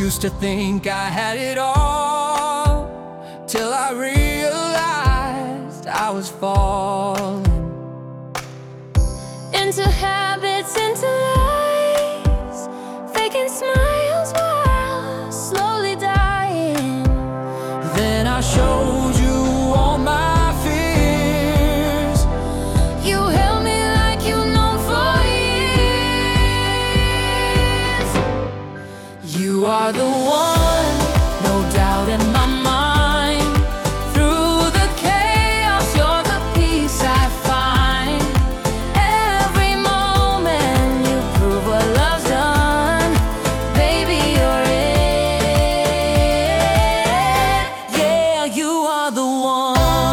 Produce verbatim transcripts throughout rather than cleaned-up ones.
used to think I had it all, till I realized I was falling into habits, into lies, faking smiles while slowly dying. Then I showed you all my fears. You held me like you known for years. You are the one, no doubt in my mind. Through the chaos, you're the peace I find. Every moment you prove what love's done. Baby, you're it. Yeah, you are the one.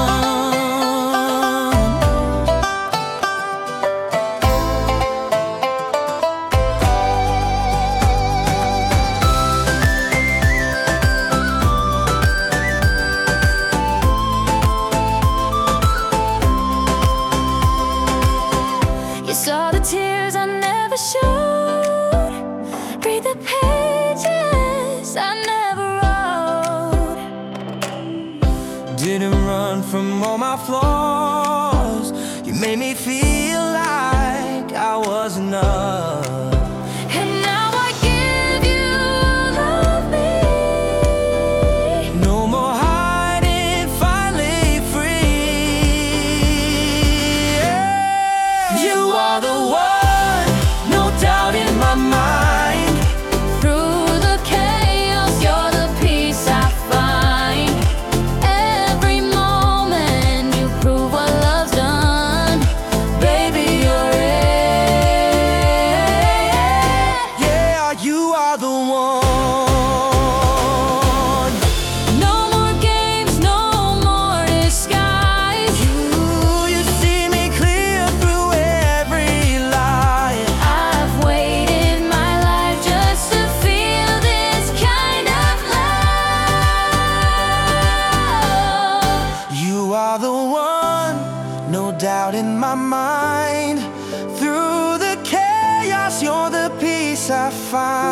Saw the tears I never showed, read the pages I never wrote. Didn't run from all my flaws. You made me feel like I was enough. And now I give you all of me. No more hiding, finally free. Yeah. You are the one, no doubt in my mind. Through the chaos, you're the peace I find. Every moment you prove what love's done. Baby, you're it. Yeah, you are the one. No more games, no more disguise. You, you see me clear through every lie. I've waited my life just to feel this kind of love. You are the one, no doubt in my mind. Through the chaos, you're the peace I find.